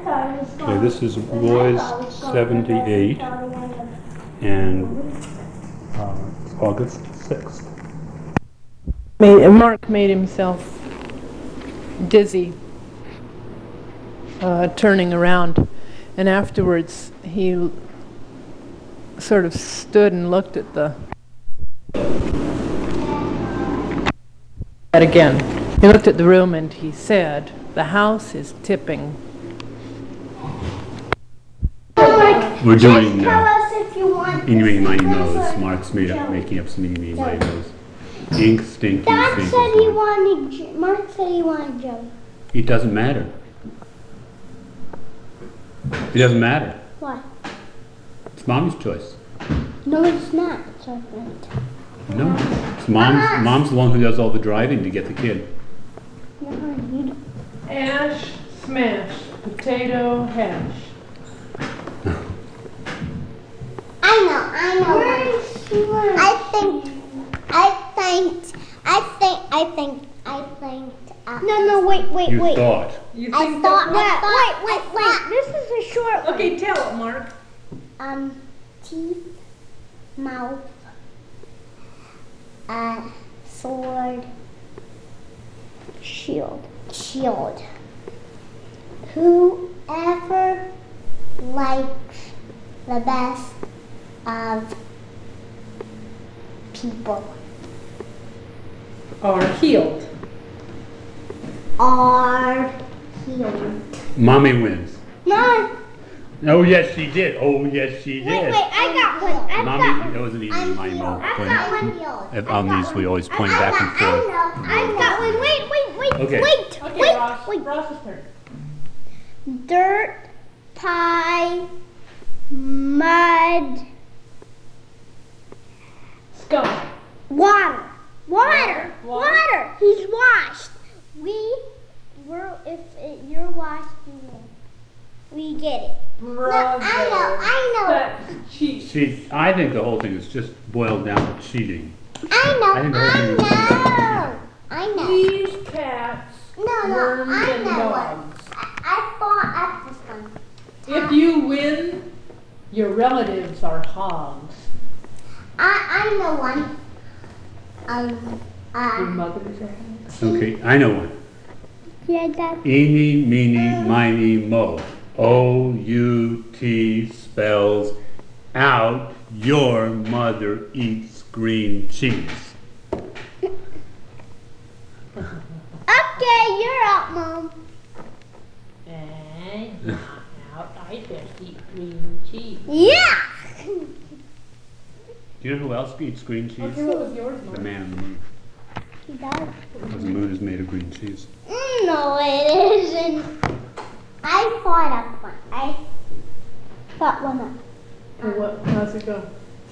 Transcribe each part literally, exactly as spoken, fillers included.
Okay, this is Roy's seventy-eight, and uh, it's August sixth. Made, Mark made himself dizzy, uh, turning around, and afterwards he sort of stood and looked at the again. He looked at the room and he said, "The house is tipping." We're doing Tell uh, us if you want Eeny, Meeny, Miny, this Mo's. or Mark's made up, Joe. making up some Eeny, Meeny, Miny, Mo's. Ink, stinky, Dad stinky. said he wanted, J- Mark said he wanted Joe. It doesn't matter. It doesn't matter. Why? It's Mommy's choice. No, it's not. It's our friend. No, it's mom's. Mom's the one who does all the driving to get the kid. No, you don't. Ash, smash, potato, hash. I know, I know. I think, I think, I think, I think, I think. Uh, no, no, wait, wait, You wait. thought. You I think thought, that's that, wait, wait, wait. This is a short one. Okay, tell it, Mark. Um, teeth, mouth, uh, sword, shield, shield. Whoever likes the best of people Or healed. are healed. Mommy wins. No, Oh yes, she did. Oh yes, she wait, did. wait, I got one. I've got Mommy, one. that wasn't even I'm my healed. mouth. I've When- got one healed. And I've on got these, one. we always point I- back I and know, forth. I know. I've got one. Wait, wait, wait, Okay. wait, Okay, wait, Ross. wait. Ross's turn. Dirt, pie, mud, Scum. water. Water. Water. Water. He's washed. We were, if it, you're washed, you win. We get it. Brother. No, I know, I know. That's cheat. She, I think the whole thing is just boiled down to cheating. I know, I think the I whole thing know. I know. These cats, No, no, worms, I and know dogs. one. I, I thought up this one. If you win, your relatives are hogs. I, I know one. Um, Your uh, mothers are hogs. Okay, I know one. yeah, Dad. Eeny, meeny, miny, mo. O U T spells out your mother eats green cheese. Okay, you're out, Mom. And not out, I just eat green cheese. Yeah. Do you know who else eats green cheese? Okay, what was yours, The Mark? man in the moon. He does. Because the moon is made of green cheese. Mm, no, it isn't. I thought up one. I thought one up. Okay, what, how's it go?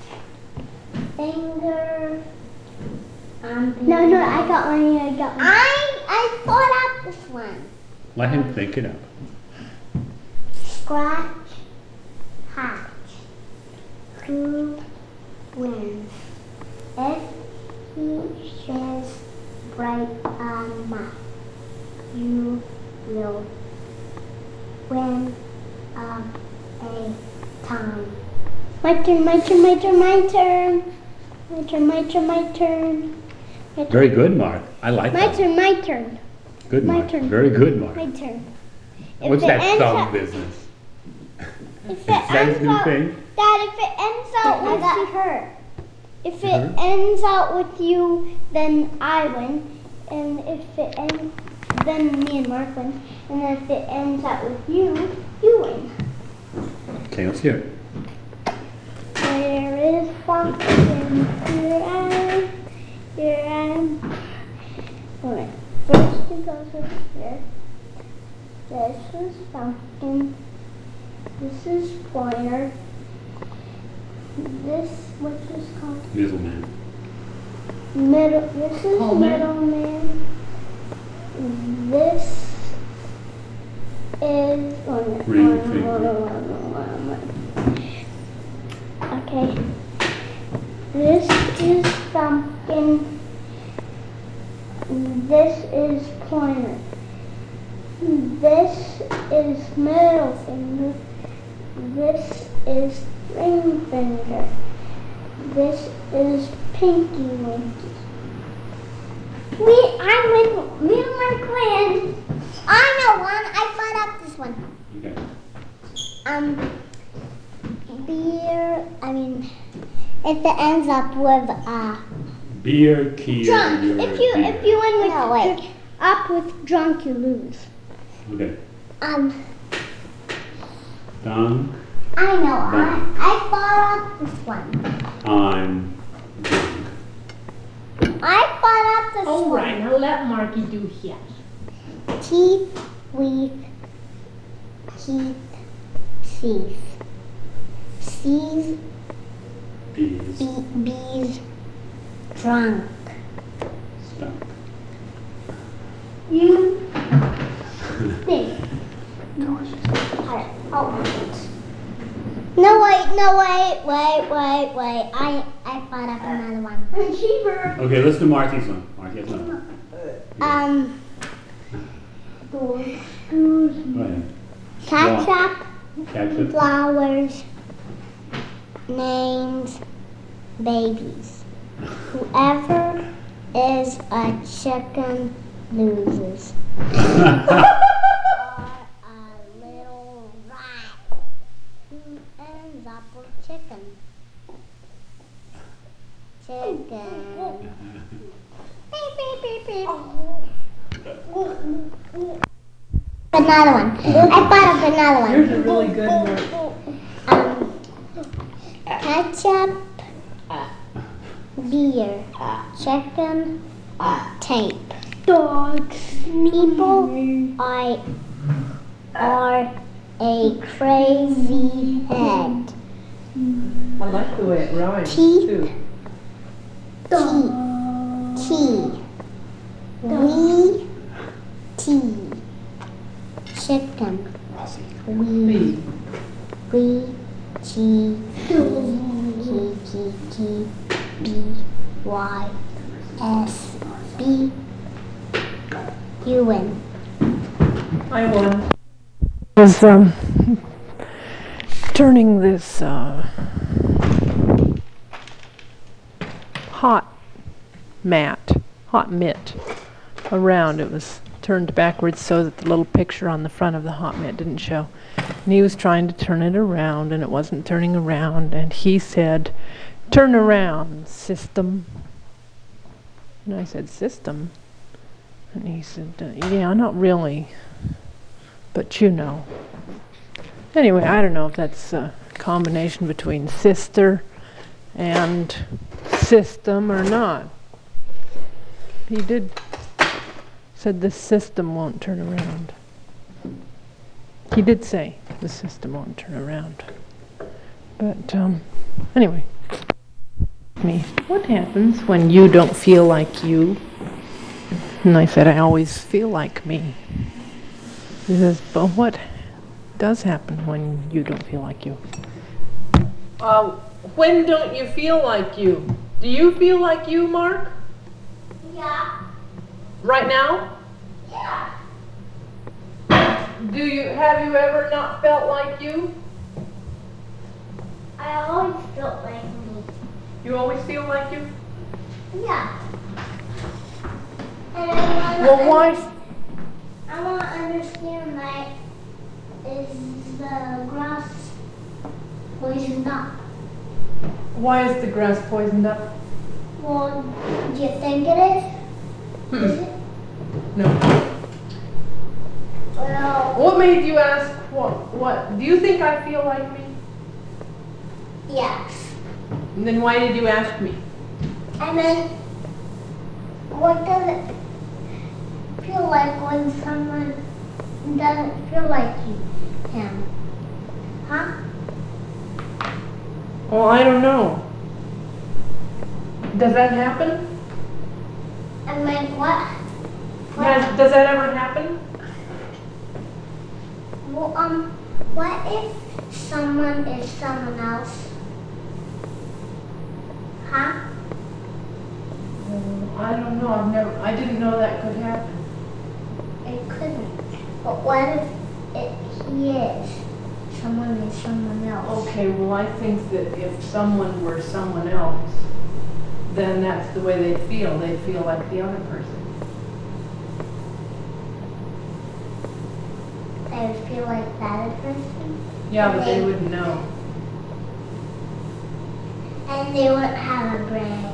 Finger. Um, no, no, I got one. Yeah, I got one. I I thought up this one. Let him think it up. Scratch, hatch. Who wins? If he shares bright a mouth, you will win um, a time. My turn, my turn, my turn, my turn. My turn, my turn, my turn. My turn. Very good, Mark. I like My that. turn, my turn, Good, my Mark. turn. Very good, Mark. my turn. If What's it that ends thumb up- business? If Is it that his ends new out, thing? Dad, if it ends out with you, hurt. If it Hurt? ends out with you, then I win, and if it ends, then me and Mark win, and then if it ends out with you, you win. Okay, let's hear it. There is pumpkin, here I am, here I am. Alright, first it goes over here. This is pumpkin. This is pointer. This, what's this called? Middleman. Middle. This is Tall man. middleman. This is. Oh, no, Ring oh, no, finger. oh, no, oh, no, oh, no. Okay. This is pumpkin. This is pointer. This is middle finger. This is ring finger. This is pinky winky. We, I went, me and my friend. I know one. I thought up this one. Okay. Um, beer. I mean, if it ends up with uh, Beer, key, drunk. your If you beer. if you end with no, wait. up with drunk, you lose. Okay. Um, Done. I know. Done. I I thought up this one. I'm drunk. I thought up this All one. right, now let Marky do his. Teeth, weave, teeth, teeth. C's, Bees. be, bees, drunk. Stunk. You think. Alright, oh. No, wait, no, wait, wait, wait, wait. I, I thought up another one. Cheaper. Okay, let's do Marty's one. Marty has one. Um, Go ahead. ketchup, Ketchup. flowers, names, babies. Whoever is a chicken loses. Or a little rat who ends up with chicken. Chicken. Beep, beep, beep, beep. Another one. I thought of another one. Yours are really good, Mark. Um, ketchup, beer, chicken, tape. Dogs. People I are a crazy head. I like the way it rhymes, Teeth. too. Tea. Tea. We. Tea. Chicken. We. Me. We. G. G. G. G. B. Y. S. B. You win. I won. Was um, turning this uh, hot mat, hot mitt around. It was turned backwards so that the little picture on the front of the hot mitt didn't show. And he was trying to turn it around, and it wasn't turning around. And he said, "Turn around, system." And I said, "System?" And he said, uh, "Yeah, not really, but you know." Anyway, I don't know if that's a combination between sister and system or not. He did said the system won't turn around. He did say the system won't turn around. But um, anyway, me, what happens when you don't feel like you? And I said, I always feel like me. He says, but what does happen when you don't feel like you? Uh, when don't you feel like you? Do you feel like you, Mark? Yeah. Right now? Yeah. Do you, have you ever not felt like you? I always felt like me. You always feel like you? Yeah. And I wanna Well, why? I want to understand that is the grass poisoned up? Why is the grass poisoned up? Well, do you think it is? Is it? No. Well, What made you ask what? What? Do you think I feel like me? yes. And then why did you ask me? And then, what does it feel like when someone doesn't feel like you, him? Huh? Well, I don't know. Does that happen? And like what? what? Does, does that ever happen? Well, um, what if someone is someone else? Huh? I don't know. I've never. I didn't know that could happen. It couldn't. But what if it, he is? Someone is someone else. Okay, well, I think that if someone were someone else, then that's the way they feel. They feel like the other person. They would feel like that other person. Yeah, but they They- wouldn't know. And they wouldn't have a brain.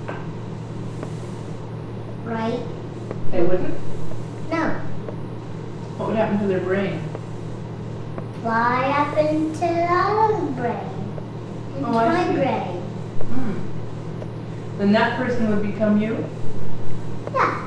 Right? They wouldn't? No. What would happen to their brain? Fly up into the other brain. Into Oh, I my see. brain. Hmm. Then that person would become you? Yeah.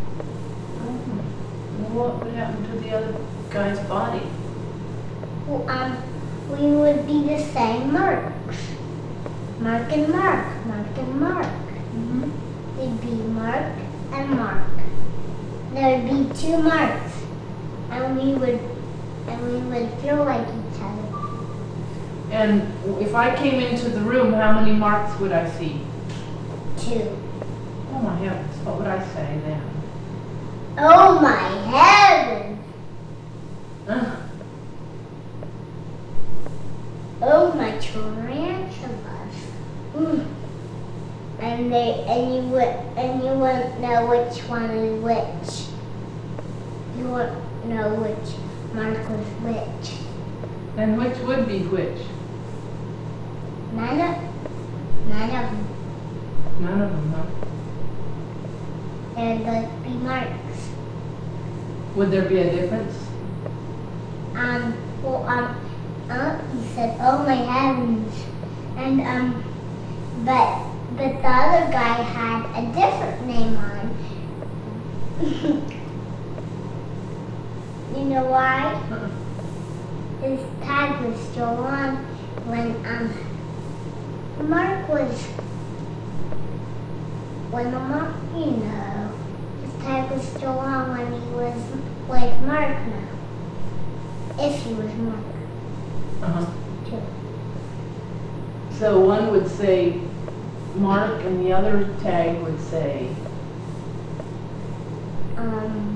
Well, what would happen to the other guy's body? Well, um, we would be the same marks. Mark and Mark. Mark and Mark. Mm-hmm. It'd be Mark and Mark. There would be two marks. And we would and we would feel like each other. And if I came into the room, how many marks would I see? Two. Oh my heavens, what would I say then? Oh my heavens! Ugh. Oh my tarantulas. Mm. And they and you would and you wouldn't know which one is which. You wouldn't know which mark was which. And which would be which? None of none of them. None of them, huh? There'd like be marks. Would there be a difference? Um well um uh, he said, oh my heavens. And um but but the other guy had a different name on. You know why? Uh-uh. His tag was still on when um Mark was when the Mark you know his tag was still on when he was with Mark now. If he was Mark Uh-huh. too. So one would say Mark and the other tag would say, Um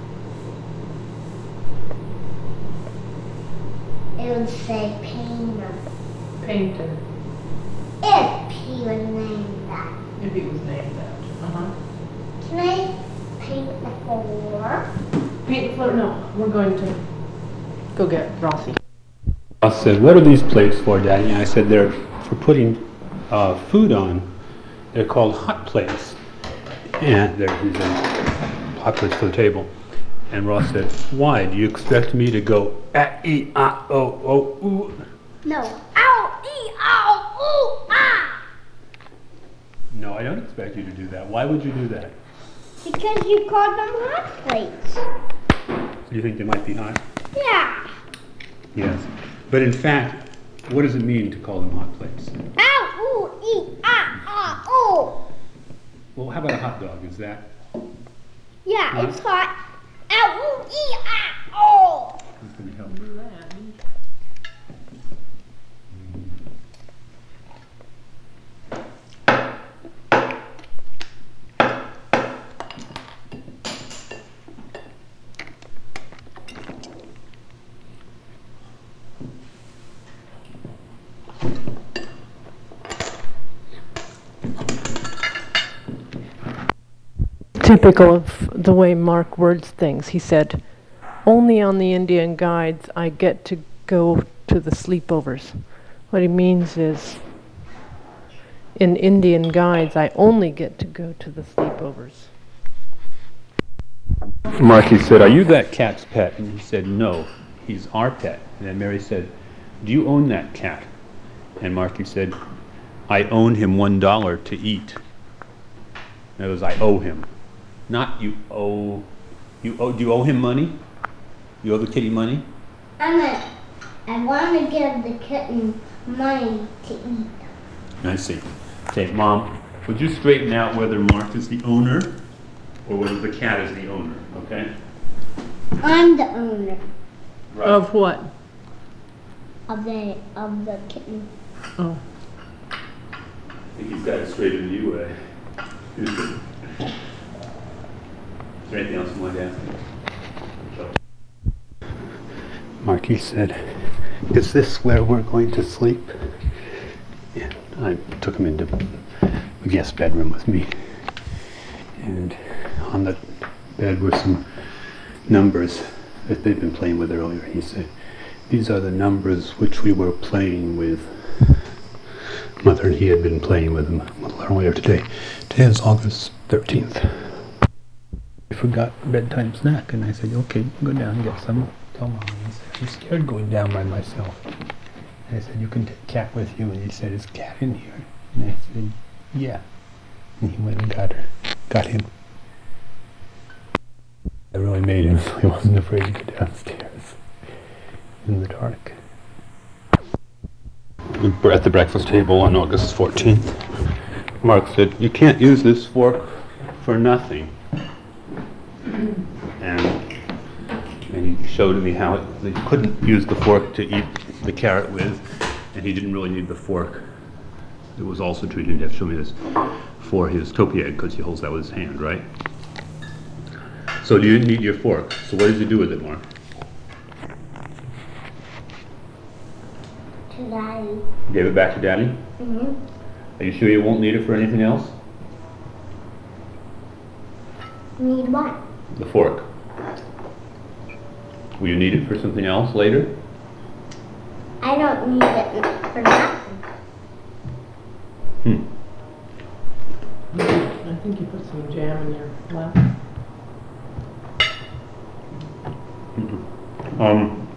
it would say Painter. Painter, If he was named that. if he was named that. Uh-huh. Can I paint the floor? Paint the floor? No, we're going to go get Rossi. Ross said, what are these plates for, Daddy? And I said, they're for putting uh, food on. They're called hot plates. And they're these are hot plates for the table. And Ross said, why? Do you expect me to go ah, e, ah, oh, oh, ooh? No. Ow! E! Ow! Ooh! Ah! No, I don't expect you to do that. Why would you do that? Because you called them hot plates. You think they might be hot? Yeah. Yes. But in fact, what does it mean to call them hot plates? Ow! Ooh! E! Ah! Ah! Oh! Well, how about a hot dog? Is that? Yeah, Huh? it's hot. Ow! Ooh! E! Ah! Oh! That's going to help. Typical of the way Mark words things. He said, only on the Indian guides I get to go to the sleepovers. What he means is, in Indian guides, I only get to go to the sleepovers. Marky said, are you that cat's pet? And he said, no, he's our pet. And then Mary said, do you own that cat? And Marky said, I own him one dollar to eat. In other words, I owe him. Not you owe, you owe, do you owe him money? You owe the kitty money? I'm a, I want to give the kitten money to eat. I see. Okay, Mom, would you straighten out whether Mark is the owner or whether the cat is the owner, okay? I'm the owner Right. Of what? of the of the kitten. Oh. I think he's got it straighter than you would. Is there anything else you wanted to ask me? Marky said, "Is this where we're going to sleep?" And I took him into the guest bedroom with me. And on the bed were some numbers that they'd been playing with earlier. He said, "These are the numbers which we were playing with." Mother and he had been playing with them a little earlier today. Today is August thirteenth. I forgot bedtime snack, and I said, "Okay, go down and get some." Tell Mom. He said, "I'm scared going down by myself." And I said, "You can take Cat with you." And he said, "Is Cat in here?" And I said, "Yeah." And he went and got her, got him. I really made him so he wasn't afraid to go downstairs in the dark. We're at the breakfast table on August fourteenth. Mark said, "You can't use this fork for nothing." And, and he showed me how it, he couldn't use the fork to eat the carrot with, and he didn't really need the fork. It was also true, he didn't have to show me this, for his topi egg, because he holds that with his hand, right? So you didn't need your fork. So what did you do with it, Mark? To Daddy. Gave it back to Daddy? Mm-hmm. Are you sure you won't need it for anything else? Need what? The fork. Will you need it for something else later? I don't need it for nothing. Hmm. I think you put some jam in your lap. Um,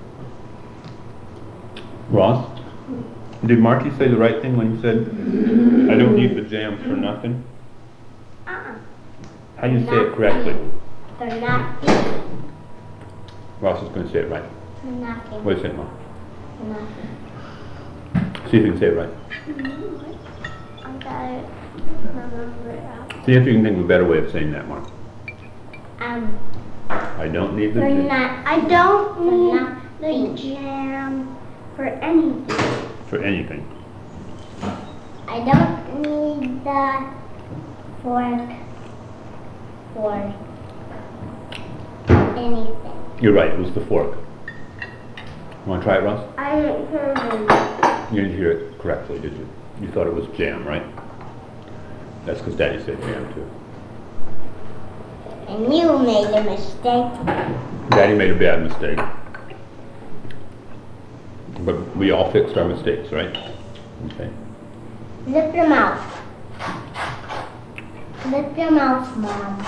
Ross, did Marky say the right thing when he said, "I don't need the jam for nothing"? Uh-uh. How do you say it correctly? For nothing. Ross is going to say it right. For nothing. What do you say, Mom? For nothing. See if you can say it right. I gotta remember it out. See if you can think of a better way of saying that, Mark. Um, I don't need the for jam not, I don't need the jam for anything. for anything. I don't need the fork for anything. You're right, it was the fork. Want to try it, Ross? I didn't hear it. You didn't hear it correctly, did you? You thought it was jam, right? That's because Daddy said jam, too. And you made a mistake. Daddy made a bad mistake. But we all fixed our mistakes, right? Okay. Zip your mouth. Zip your mouth, Mom.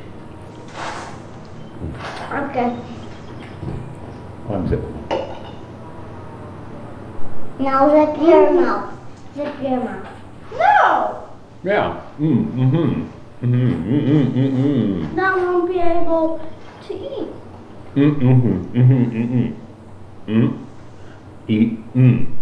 Okay. Unzip. Now zip your mouth. Zip your mouth. No! Yeah. Mm, mm-hmm. Mm-hmm. Mm-hmm. Mm-hmm. Now I won't be able to eat. Mm-hmm. Mm-hmm. Mm-hmm. Mm. Eat. Mm.